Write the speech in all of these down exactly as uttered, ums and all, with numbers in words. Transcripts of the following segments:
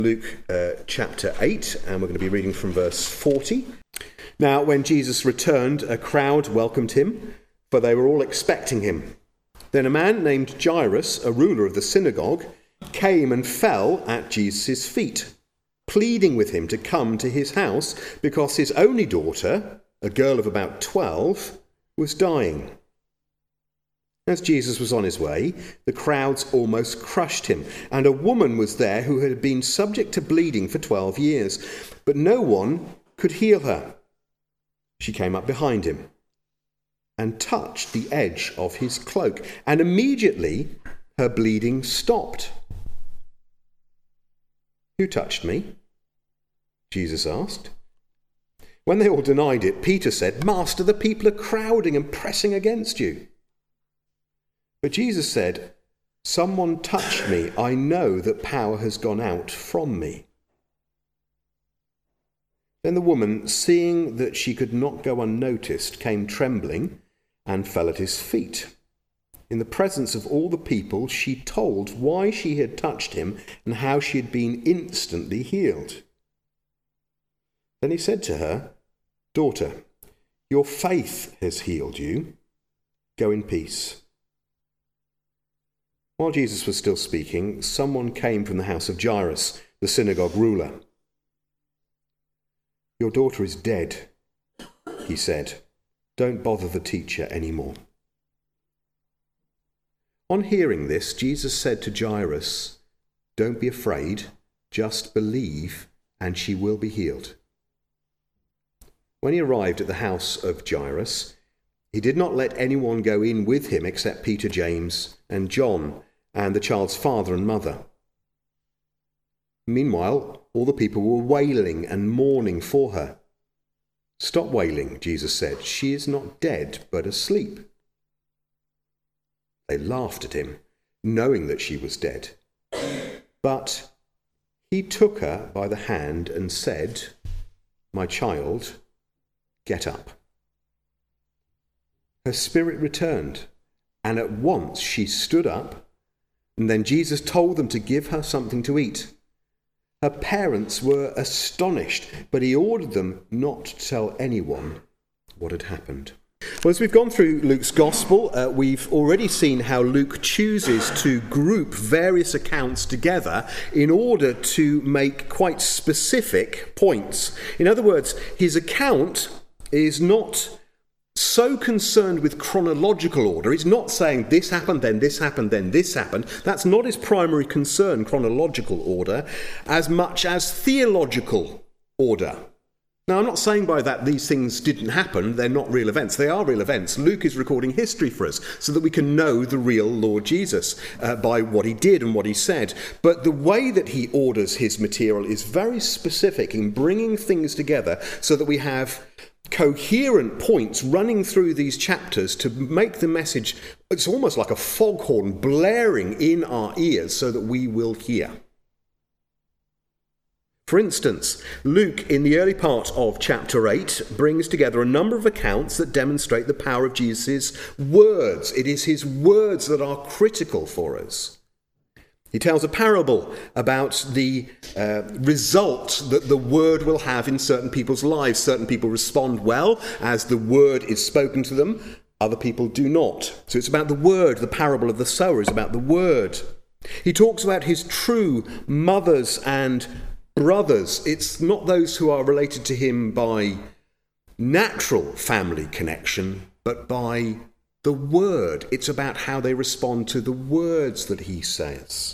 Luke uh, chapter eight, and we're going to be reading from verse forty. Now, when Jesus returned, a crowd welcomed him, for they were all expecting him. Then a man named Jairus, a ruler of the synagogue, came and fell at Jesus' feet, pleading with him to come to his house, because his only daughter, a girl of about twelve, was dying. As Jesus was on his way, the crowds almost crushed him, and a woman was there who had been subject to bleeding for twelve years, but no one could heal her. She came up behind him and touched the edge of his cloak, and immediately her bleeding stopped. "Who touched me?" Jesus asked. When they all denied it, Peter said, "Master, the people are crowding and pressing against you." But Jesus said, "Someone touched me. I know that power has gone out from me." Then the woman, seeing that she could not go unnoticed, came trembling and fell at his feet. In the presence of all the people, she told why she had touched him and how she had been instantly healed. Then he said to her, "Daughter, your faith has healed you. Go in peace." While Jesus was still speaking, someone came from the house of Jairus, the synagogue ruler. "Your daughter is dead," he said. "Don't bother the teacher anymore." On hearing this, Jesus said to Jairus, "Don't be afraid, just believe, and she will be healed." When he arrived at the house of Jairus, he did not let anyone go in with him except Peter, James, and John, and the child's father and mother. Meanwhile, all the people were wailing and mourning for her. "Stop wailing," Jesus said. "She is not dead, but asleep." They laughed at him, knowing that she was dead. But he took her by the hand and said, "My child, get up." Her spirit returned, and at once she stood up. And then Jesus told them to give her something to eat. Her parents were astonished, but he ordered them not to tell anyone what had happened. Well, as we've gone through Luke's Gospel, uh, we've already seen how Luke chooses to group various accounts together in order to make quite specific points. In other words, his account is not so concerned with chronological order. He's not saying this happened, then this happened, then this happened. That's not his primary concern, chronological order, as much as theological order. Now, I'm not saying by that these things didn't happen. They're not real events. They are real events. Luke is recording history for us so that we can know the real Lord Jesus uh, by what he did and what he said. But the way that he orders his material is very specific in bringing things together so that we have coherent points running through these chapters to make the message, it's almost like a foghorn blaring in our ears so that we will hear. For instance, Luke, in the early part of chapter eight, brings together a number of accounts that demonstrate the power of Jesus' words. It is his words that are critical for us. He tells a parable about the uh, result that the word will have in certain people's lives. Certain people respond well as the word is spoken to them. Other people do not. So it's about the word. The parable of the sower is about the word. He talks about his true mothers and brothers. It's not those who are related to him by natural family connection, but by the word. It's about how they respond to the words that he says.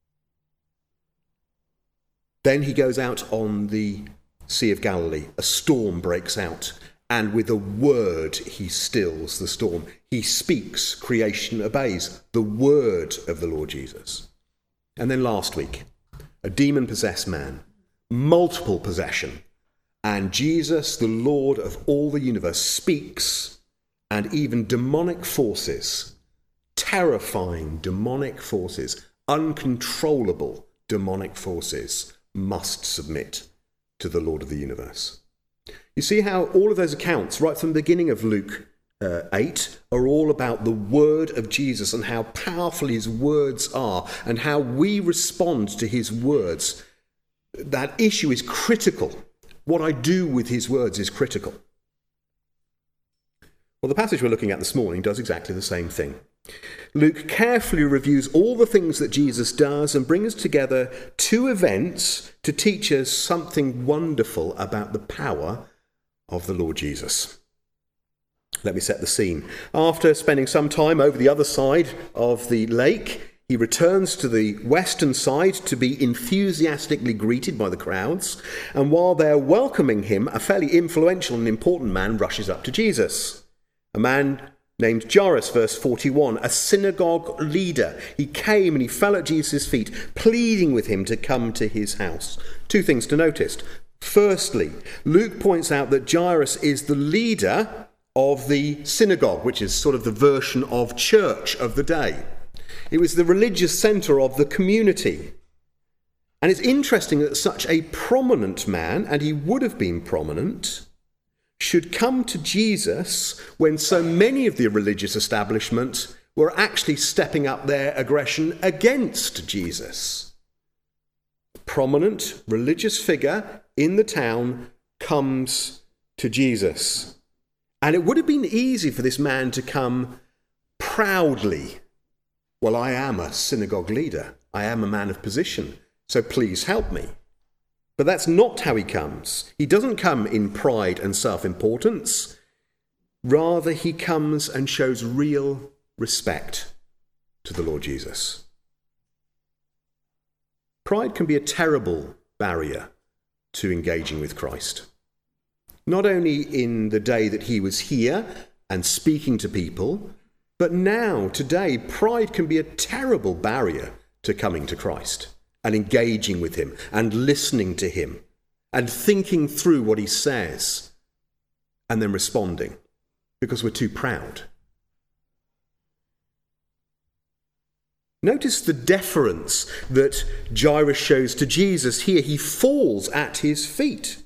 Then he goes out on the Sea of Galilee. A storm breaks out, and with a word he stills the storm. He speaks, creation obeys. The word of the Lord Jesus. And then last week, a demon-possessed man, multiple possession, and Jesus, the Lord of all the universe, speaks, and even demonic forces, terrifying demonic forces, uncontrollable demonic forces, must submit to the Lord of the universe. You see how all of those accounts, right from the beginning of Luke uh, eight, are all about the word of Jesus and how powerful his words are and how we respond to his words that issue is critical. What I do with his words is critical. Well, the passage we're looking at this morning does exactly the same thing. Luke carefully reviews all the things that Jesus does and brings together two events to teach us something wonderful about the power of the Lord Jesus. Let me set the scene. After spending some time over the other side of the lake, he returns to the western side to be enthusiastically greeted by the crowds. And while they're welcoming him, a fairly influential and important man rushes up to Jesus. A man named Jairus, verse forty-one, a synagogue leader. He came and he fell at Jesus' feet, pleading with him to come to his house. Two things to notice. Firstly, Luke points out that Jairus is the leader of the synagogue, which is sort of the version of church of the day. It was the religious centre of the community. And it's interesting that such a prominent man, and he would have been prominent, should come to Jesus when so many of the religious establishment were actually stepping up their aggression against Jesus. A prominent religious figure in the town comes to Jesus. And it would have been easy for this man to come proudly. Well, I am a synagogue leader. I am a man of position, so please help me. But that's not how he comes. He doesn't come in pride and self-importance. Rather, he comes and shows real respect to the Lord Jesus. Pride can be a terrible barrier to engaging with Christ. Not only in the day that he was here and speaking to people, but now, today, pride can be a terrible barrier to coming to Christ and engaging with him and listening to him and thinking through what he says and then responding because we're too proud. Notice the deference that Jairus shows to Jesus here. He falls at his feet.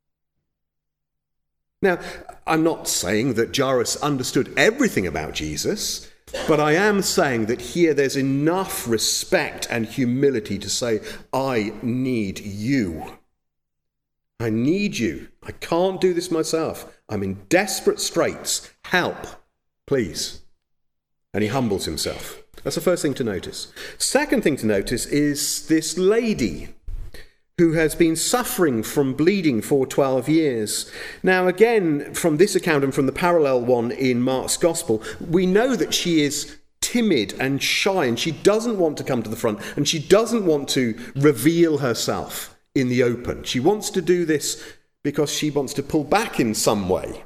Now, I'm not saying that Jairus understood everything about Jesus, but I am saying that here there's enough respect and humility to say, I need you. I need you. I can't do this myself. I'm in desperate straits. Help, please. And he humbles himself. That's the first thing to notice. Second thing to notice is this lady who has been suffering from bleeding for twelve years. Now, again, from this account and from the parallel one in Mark's Gospel, we know that she is timid and shy, and she doesn't want to come to the front, and she doesn't want to reveal herself in the open. She wants to do this because she wants to pull back in some way.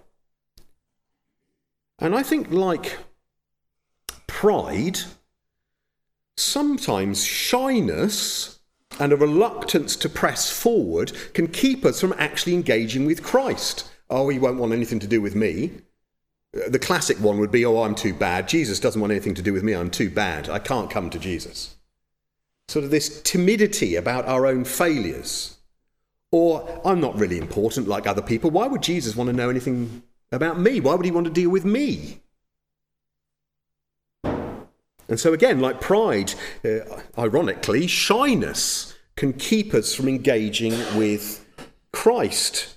And I think, like pride, sometimes shyness and a reluctance to press forward can keep us from actually engaging with Christ. Oh, he won't want anything to do with me. The classic one would be, oh, I'm too bad. Jesus doesn't want anything to do with me. I'm too bad. I can't come to Jesus. Sort of this timidity about our own failures. Or, I'm not really important like other people. Why would Jesus want to know anything about me? Why would he want to deal with me? And so again, like pride, uh, ironically, shyness can keep us from engaging with Christ.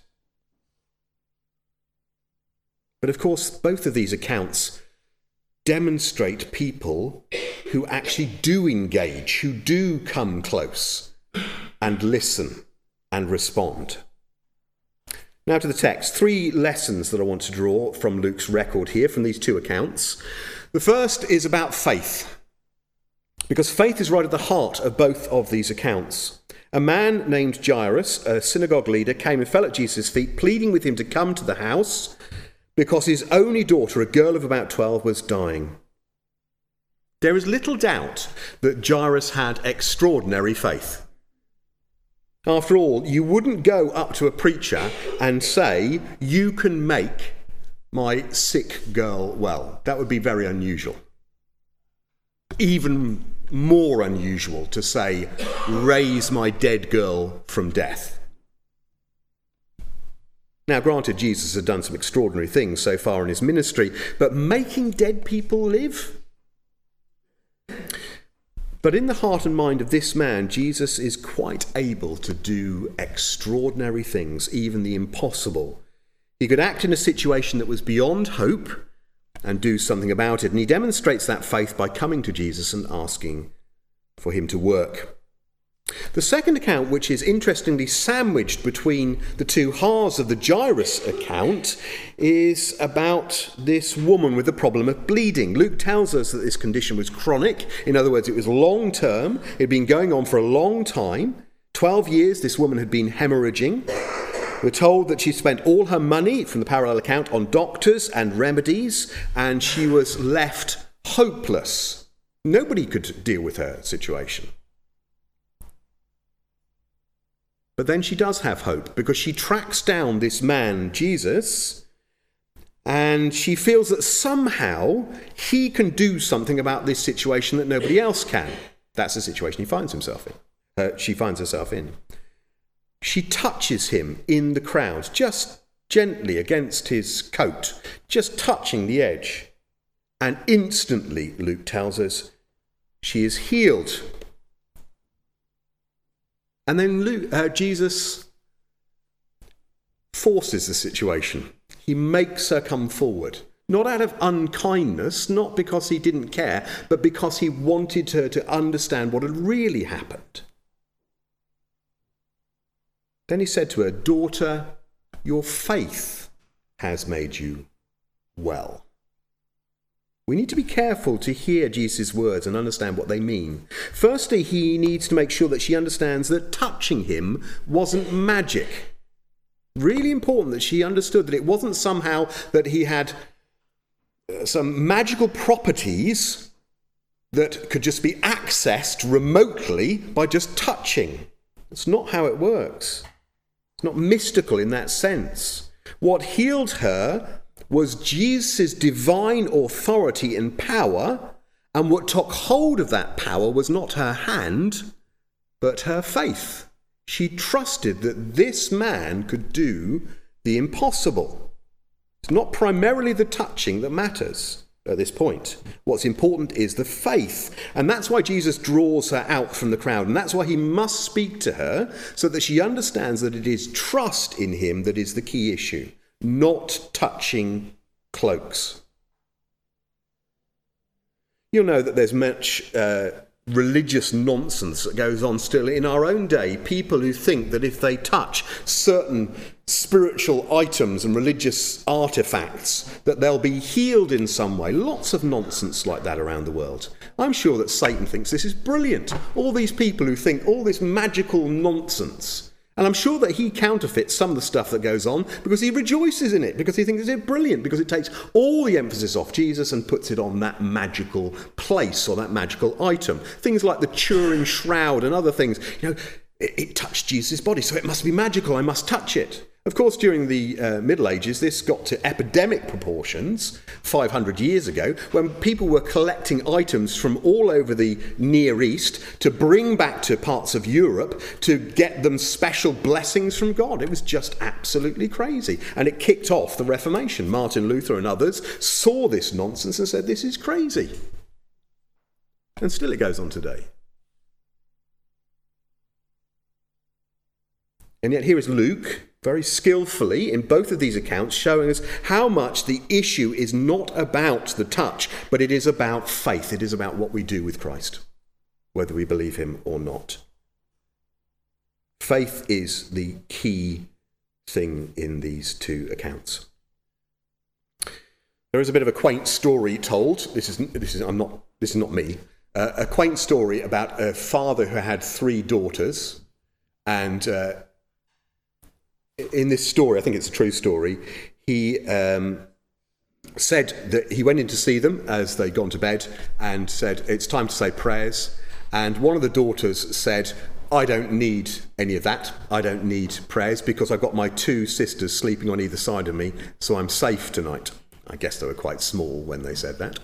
But of course, both of these accounts demonstrate people who actually do engage, who do come close and listen and respond. Now to the text. Three lessons that I want to draw from Luke's record here, from these two accounts. The first is about faith, because faith is right at the heart of both of these accounts. A man named Jairus, a synagogue leader, came and fell at Jesus' feet, pleading with him to come to the house because his only daughter, a girl of about twelve, was dying. There is little doubt that Jairus had extraordinary faith. After all, you wouldn't go up to a preacher and say, you can make my sick girl well. That would be very unusual. Even more unusual to say, raise my dead girl from death. Now, granted, Jesus has done some extraordinary things so far in his ministry, but making dead people live? But in the heart and mind of this man, Jesus is quite able to do extraordinary things, even the impossible. He could act in a situation that was beyond hope and do something about it. And he demonstrates that faith by coming to Jesus and asking for him to work. The second account, which is interestingly sandwiched between the two halves of the Jairus account, is about this woman with the problem of bleeding. Luke tells us that this condition was chronic. In other words, it was long term. It had been going on for a long time. Twelve years this woman had been hemorrhaging. We're told that she spent all her money, from the parallel account, on doctors and remedies, and she was left hopeless. Nobody could deal with her situation. But then she does have hope, because she tracks down this man, Jesus, and she feels that somehow he can do something about this situation that nobody else can. That's the situation he finds himself in. Uh, she finds herself in. She touches him in the crowd, just gently against his coat, just touching the edge. And instantly, Luke tells us, she is healed. And then Luke, uh, Jesus forces the situation. He makes her come forward. Not out of unkindness, not because he didn't care, but because he wanted her to understand what had really happened. Then he said to her, "Daughter, your faith has made you well." We need to be careful to hear Jesus' words and understand what they mean. Firstly, he needs to make sure that she understands that touching him wasn't magic. Really important that she understood that it wasn't somehow that he had some magical properties that could just be accessed remotely by just touching. That's not how it works. It's not mystical in that sense. What healed her was Jesus' divine authority and power, and what took hold of that power was not her hand, but her faith. She trusted that this man could do the impossible. It's not primarily the touching that matters at this point. What's important is the faith, and that's why Jesus draws her out from the crowd, and that's why he must speak to her, so that she understands that it is trust in him that is the key issue, not touching cloaks. You'll know that there's much uh, religious nonsense that goes on still in our own day. People who think that if they touch certain spiritual items and religious artifacts, that they'll be healed in some way. Lots of nonsense like that around the world. I'm sure that Satan thinks this is brilliant. All these people who think all this magical nonsense. And I'm sure that he counterfeits some of the stuff that goes on because he rejoices in it, because he thinks it's brilliant, because it takes all the emphasis off Jesus and puts it on that magical place or that magical item. Things like the Turin shroud and other things. You know, it, it touched Jesus' body, so it must be magical. I must touch it. Of course, during the uh, Middle Ages, this got to epidemic proportions five hundred years ago, when people were collecting items from all over the Near East to bring back to parts of Europe to get them special blessings from God. It was just absolutely crazy. And it kicked off the Reformation. Martin Luther and others saw this nonsense and said, this is crazy. And still it goes on today. And yet here is Luke, very skillfully in both of these accounts, showing us how much the issue is not about the touch, but it is about faith. It is about what we do with Christ, whether we believe him or not. Faith is the key thing in these two accounts. There is a bit of a quaint story told. This is this is I'm not this is not me. Uh, a quaint story about a father who had three daughters, and uh, in this story, I think it's a true story, he um, said that he went in to see them as they'd gone to bed and said, it's time to say prayers. And one of the daughters said, I don't need any of that. I don't need prayers because I've got my two sisters sleeping on either side of me, so I'm safe tonight. I guess they were quite small when they said that.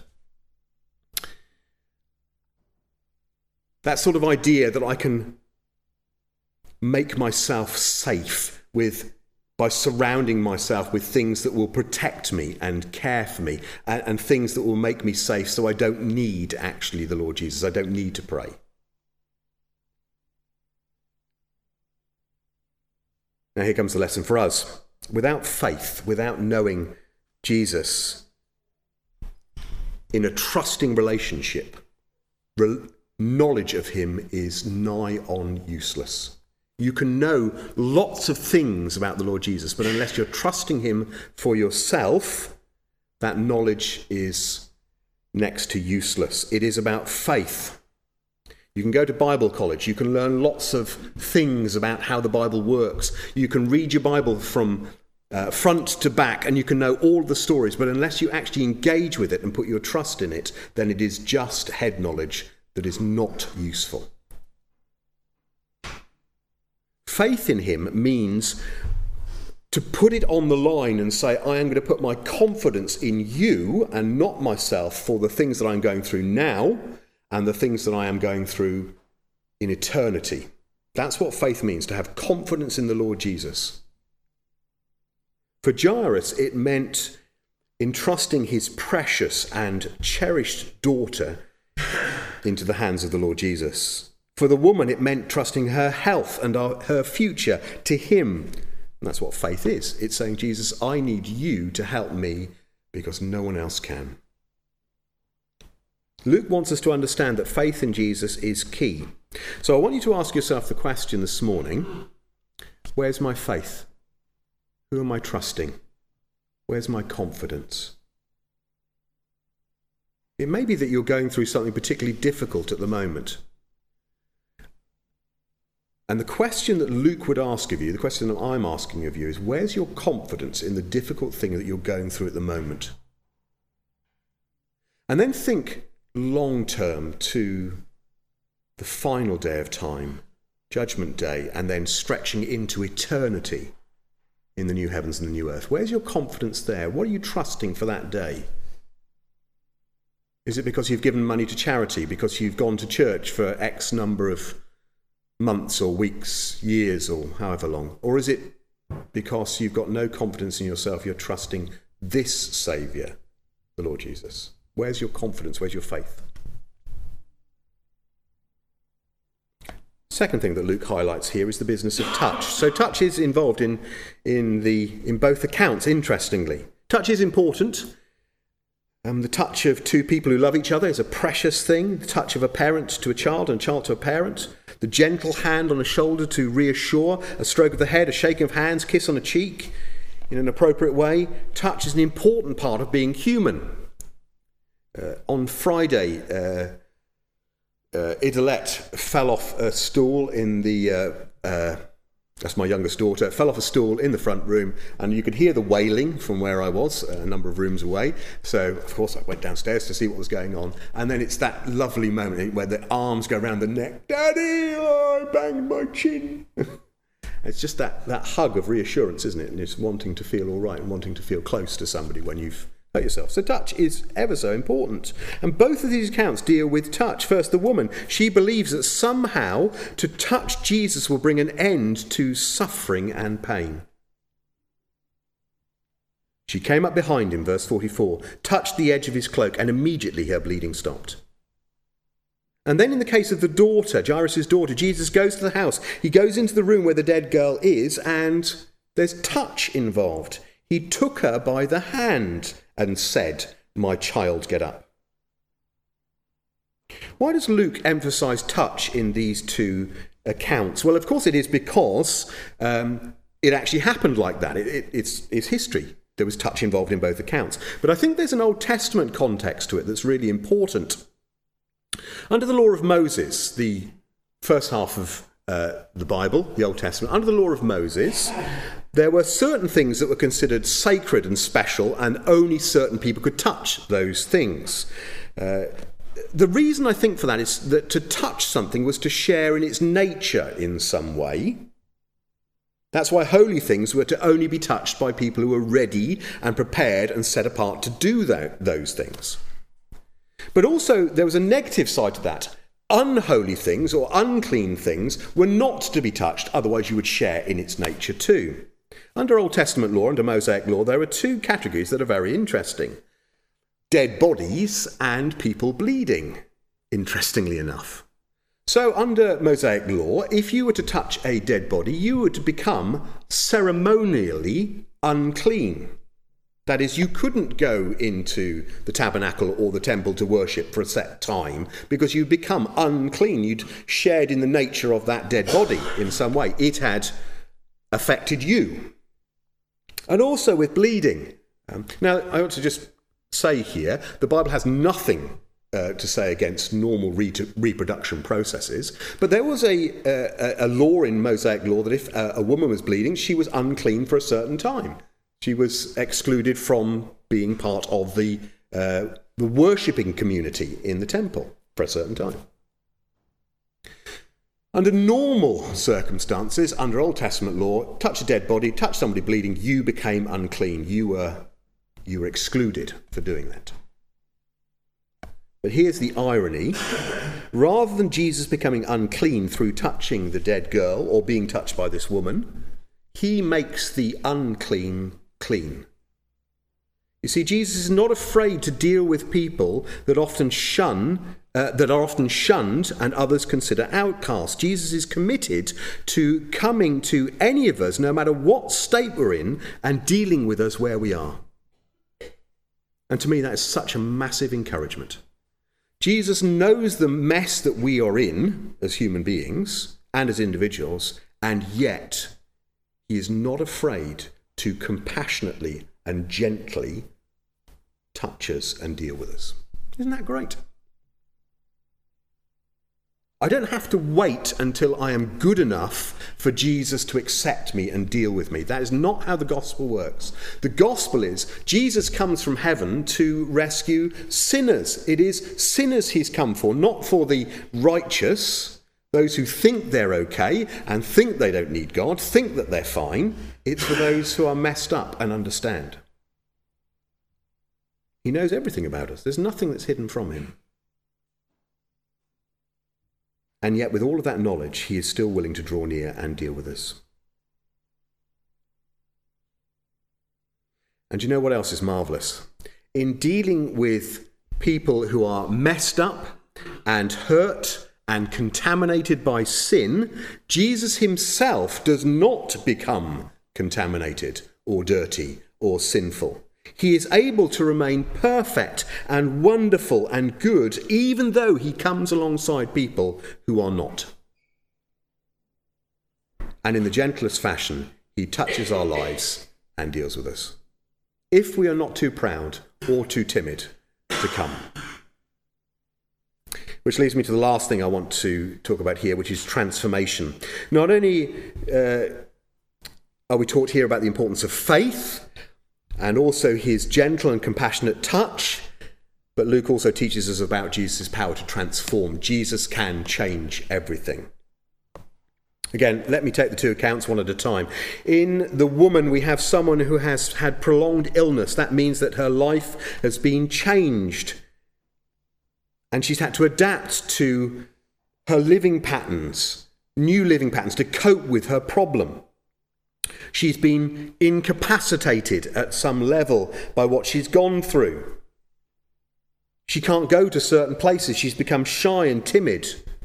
That sort of idea that I can make myself safe with by surrounding myself with things that will protect me and care for me, and, and things that will make me safe, so I don't need actually the Lord Jesus. I don't need to pray. Now here comes the lesson for us. Without faith, without knowing Jesus in a trusting relationship, re- knowledge of him is nigh on useless. You can know lots of things about the Lord Jesus, but unless you're trusting him for yourself, that knowledge is next to useless. It is about faith. You can go to Bible college. You can learn lots of things about how the Bible works. You can read your Bible from uh, front to back, and you can know all the stories. But unless you actually engage with it and put your trust in it, then it is just head knowledge that is not useful. Faith in him means to put it on the line and say, I am going to put my confidence in you and not myself for the things that I'm going through now and the things that I am going through in eternity. That's what faith means, to have confidence in the Lord Jesus. For Jairus, it meant entrusting his precious and cherished daughter into the hands of the Lord Jesus. For the woman, it meant trusting her health and our, her future to him. And that's what faith is. It's saying, Jesus, I need you to help me because no one else can. Luke wants us to understand that faith in Jesus is key. So I want you to ask yourself the question this morning, where's my faith? Who am I trusting? Where's my confidence? It may be that you're going through something particularly difficult at the moment. And the question that Luke would ask of you, the question that I'm asking of you, is where's your confidence in the difficult thing that you're going through at the moment? And then think long term to the final day of time, Judgment Day, and then stretching into eternity in the new heavens and the new earth. Where's your confidence there? What are you trusting for that day? Is it because you've given money to charity, because you've gone to church for X number of months or weeks, years, or however long? Or is it because you've got no confidence in yourself, you're trusting this Saviour, the Lord Jesus? Where's your confidence? Where's your faith? Second thing that Luke highlights here is the business of touch. So touch is involved in, in, the, in both accounts, interestingly. Touch is important. Um, the touch of two people who love each other is a precious thing. The touch of a parent to a child and a child to a parent. The gentle hand on a shoulder to reassure, a stroke of the head, a shaking of hands, kiss on a cheek in an appropriate way. Touch is an important part of being human. Uh, on Friday, uh, uh, Idolette fell off a stool in the... Uh, uh, That's my youngest daughter. Fell off a stool in the front room, and you could hear the wailing from where I was, a number of rooms away. So, of course, I went downstairs to see what was going on. And then it's that lovely moment where the arms go around the neck. Daddy, oh, I banged my chin. It's just that, that hug of reassurance, isn't it? And it's wanting to feel all right and wanting to feel close to somebody when you've hurt yourself. So touch is ever so important. And both of these accounts deal with touch. First, the woman. She believes that somehow to touch Jesus will bring an end to suffering and pain. She came up behind him, verse forty-four, touched the edge of his cloak, and immediately her bleeding stopped. And then in the case of the daughter, Jairus' daughter, Jesus goes to the house. He goes into the room where the dead girl is, and there's touch involved. He took her by the hand and said, "My child, get up." Why does Luke emphasize touch in these two accounts? Well, of course it is because um, it actually happened like that. It, it, it's, it's history. There was touch involved in both accounts. But I think there's an Old Testament context to it that's really important. Under the law of Moses, the first half of uh, the Bible, the Old Testament, under the law of Moses, there were certain things that were considered sacred and special, and only certain people could touch those things. Uh, the reason I think for that is that to touch something was to share in its nature in some way. That's why holy things were to only be touched by people who were ready and prepared and set apart to do that, those things. But also there was a negative side to that. Unholy things or unclean things were not to be touched, otherwise you would share in its nature too. Under Old Testament law, under Mosaic law, there are two categories that are very interesting. Dead bodies and people bleeding, interestingly enough. So under Mosaic law, if you were to touch a dead body, you would become ceremonially unclean. That is, you couldn't go into the tabernacle or the temple to worship for a set time because you'd become unclean. You'd shared in the nature of that dead body in some way. It had affected you. And also with bleeding. Um, now, I want to just say here, the Bible has nothing uh, to say against normal re- reproduction processes, but there was a, a, a law in Mosaic law that if a, a woman was bleeding, she was unclean for a certain time. She was excluded from being part of the, uh, the worshipping community in the temple for a certain time. Under normal circumstances, under Old Testament law, touch a dead body, touch somebody bleeding, you became unclean. You were, you were excluded for doing that. But here's the irony. Rather than Jesus becoming unclean through touching the dead girl or being touched by this woman, he makes the unclean clean. You see, Jesus is not afraid to deal with people that often shun, uh, that are often shunned and others consider outcasts. Jesus is committed to coming to any of us, no matter what state we're in, and dealing with us where we are. And to me, that is such a massive encouragement. Jesus knows the mess that we are in as human beings and as individuals, and yet he is not afraid to compassionately and gently touch us and deal with us. Isn't that great? I don't have to wait until I am good enough for Jesus to accept me and deal with me. That is not how the gospel works. The gospel is Jesus comes from heaven to rescue sinners. It is sinners he's come for, not for the righteous, those who think they're okay and think they don't need God, think that they're fine. It's for those who are messed up and understand. He knows everything about us. There's nothing that's hidden from him. And yet, with all of that knowledge, he is still willing to draw near and deal with us. And you know what else is marvellous? In dealing with people who are messed up and hurt and contaminated by sin, Jesus himself does not become contaminated or dirty or sinful. He is able to remain perfect and wonderful and good, even though he comes alongside people who are not. And in the gentlest fashion, he touches our lives and deals with us, if we are not too proud or too timid to come. Which leads me to the last thing I want to talk about here, which is transformation. Not only uh, are we taught here about the importance of faith and also his gentle and compassionate touch, but Luke also teaches us about Jesus' power to transform. Jesus can change everything. Again, let me take the two accounts one at a time. In the woman, we have someone who has had prolonged illness. That means that her life has been changed. And she's had to adapt to her living patterns, new living patterns, to cope with her problem. She's been incapacitated at some level by what she's gone through. She can't go to certain places. She's become shy and timid.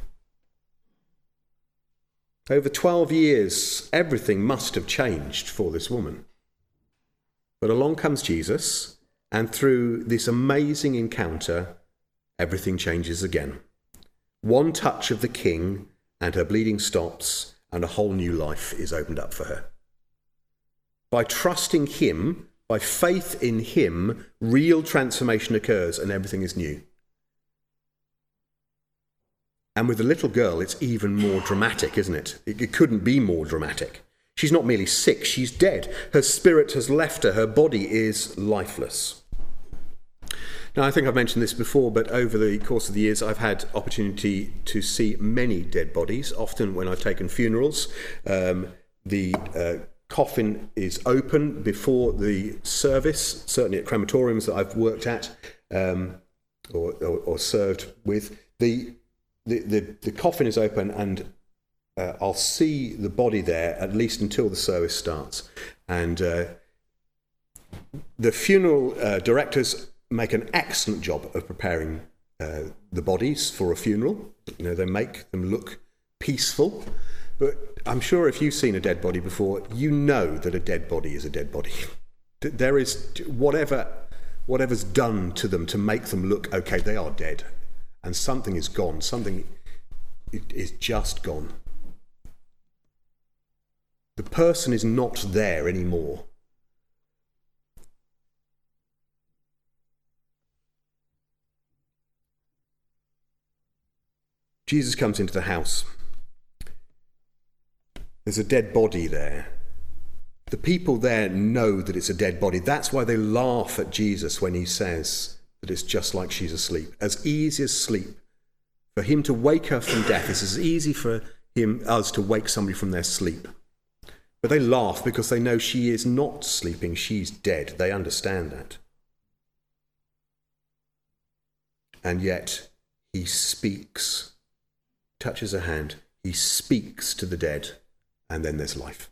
Over twelve years, everything must have changed for this woman. But along comes Jesus, and through this amazing encounter, everything changes again. One touch of the King, and her bleeding stops, and a whole new life is opened up for her. By trusting him, by faith in him, real transformation occurs and everything is new. And with the little girl, it's even more dramatic, isn't it? It, it couldn't be more dramatic. She's not merely sick, she's dead. Her spirit has left her, her body is lifeless. Now, I think I've mentioned this before, but over the course of the years, I've had opportunity to see many dead bodies. Often when I've taken funerals, um, the uh, coffin is open before the service, certainly at crematoriums that I've worked at um, or, or, or served with. The, the, the, the coffin is open and uh, I'll see the body there at least until the service starts. And uh, the funeral uh, directors make an excellent job of preparing uh, the bodies for a funeral. You know, they make them look peaceful. But I'm sure if you've seen a dead body before, you know that a dead body is a dead body. There is whatever, whatever's done to them to make them look okay, they are dead. And something is gone. Something is just gone. The person is not there anymore. Jesus comes into the house. There's a dead body there. The people there know that it's a dead body. That's why they laugh at Jesus when he says that it's just like she's asleep. As easy as sleep. For him to wake her from death is as easy for him, us to wake somebody from their sleep. But they laugh because they know she is not sleeping, she's dead. They understand that. And yet he speaks, touches her hand, he speaks to the dead, and then there's life.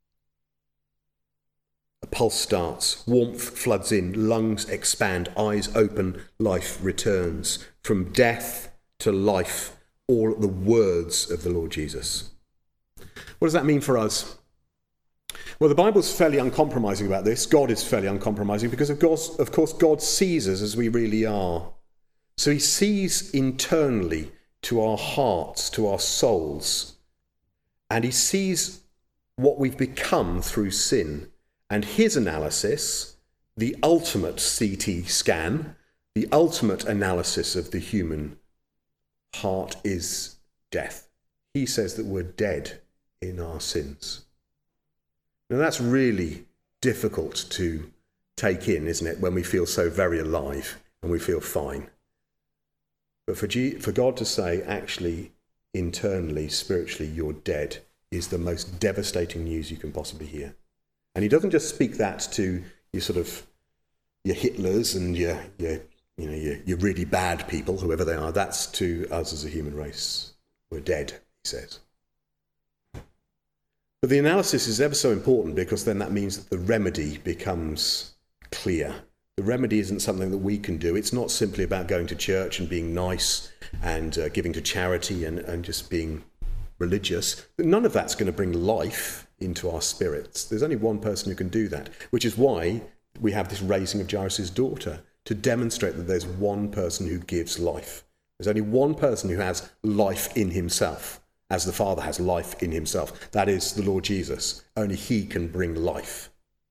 A pulse starts, warmth floods in, lungs expand, eyes open, life returns. From death to life, all at the words of the Lord Jesus. What does that mean for us? Well, the Bible's fairly uncompromising about this. God is fairly uncompromising because, of course, of course, God sees us as we really are. So he sees internally to our hearts, to our souls, and he sees what we've become through sin. And his analysis, the ultimate C T scan, the ultimate analysis of the human heart is death. He says that we're dead in our sins. Now that's really difficult to take in, isn't it, when we feel so very alive and we feel fine. But for, G- for God to say, actually, internally, spiritually, you're dead, is the most devastating news you can possibly hear. And he doesn't just speak that to your sort of, your Hitlers and your, your you know, your, your really bad people, whoever they are. That's to us as a human race. We're dead, he says. But the analysis is ever so important because then that means that the remedy becomes clear. The remedy isn't something that we can do. It's not simply about going to church and being nice and uh, giving to charity and, and just being religious. But none of that's going to bring life into our spirits. There's only one person who can do that, which is why we have this raising of Jairus' daughter, to demonstrate that there's one person who gives life. There's only one person who has life in himself, as the Father has life in himself. That is the Lord Jesus. Only he can bring life.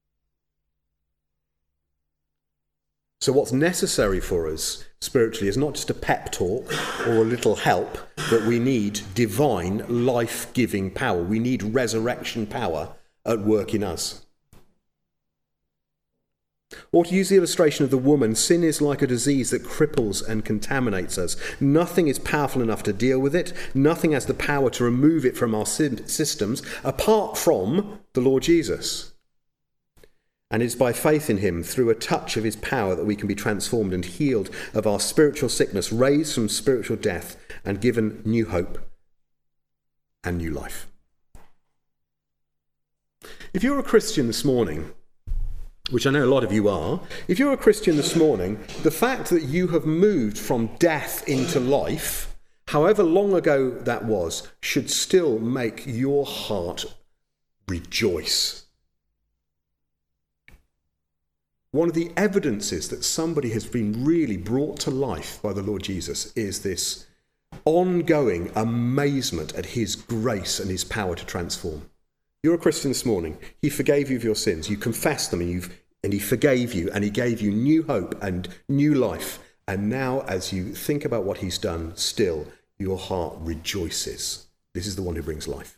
So what's necessary for us spiritually is not just a pep talk or a little help, but we need divine life-giving power. We need resurrection power at work in us. Or to use the illustration of the woman, sin is like a disease that cripples and contaminates us. Nothing is powerful enough to deal with it. Nothing has the power to remove it from our systems apart from the Lord Jesus. And it's by faith in him, through a touch of his power, that we can be transformed and healed of our spiritual sickness, raised from spiritual death, and given new hope and new life. If you're a Christian this morning, which I know a lot of you are, if you're a Christian this morning, the fact that you have moved from death into life, however long ago that was, should still make your heart rejoice. One of the evidences that somebody has been really brought to life by the Lord Jesus is this ongoing amazement at his grace and his power to transform. You're a Christian this morning. He forgave you of your sins. You confessed them and, you've, and he forgave you and he gave you new hope and new life. And now as you think about what he's done, still your heart rejoices. This is the one who brings life.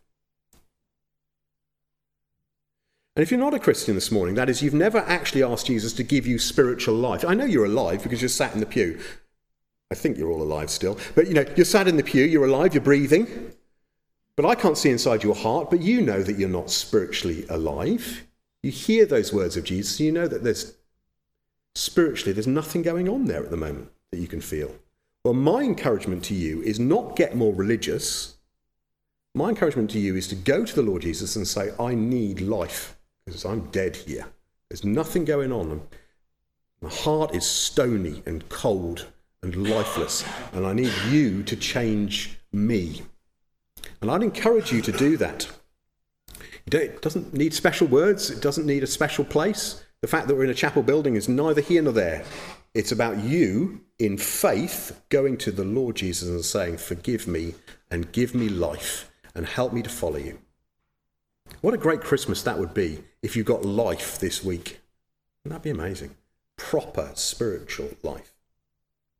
And if you're not a Christian this morning, that is, you've never actually asked Jesus to give you spiritual life. I know you're alive because you're sat in the pew. I think you're all alive still. But, you know, you're sat in the pew, you're alive, you're breathing. But I can't see inside your heart, but you know that you're not spiritually alive. You hear those words of Jesus, you know that there's spiritually, there's nothing going on there at the moment that you can feel. Well, my encouragement to you is not get more religious. My encouragement to you is to go to the Lord Jesus and say, I need life. Because I'm dead here. There's nothing going on. My heart is stony and cold and lifeless, and I need you to change me. And I'd encourage you to do that. It doesn't need special words. It doesn't need a special place. The fact that we're in a chapel building is neither here nor there. It's about you, in faith, going to the Lord Jesus and saying, forgive me and give me life and help me to follow you. What a great Christmas that would be if you got life this week. Wouldn't that be amazing? Proper spiritual life.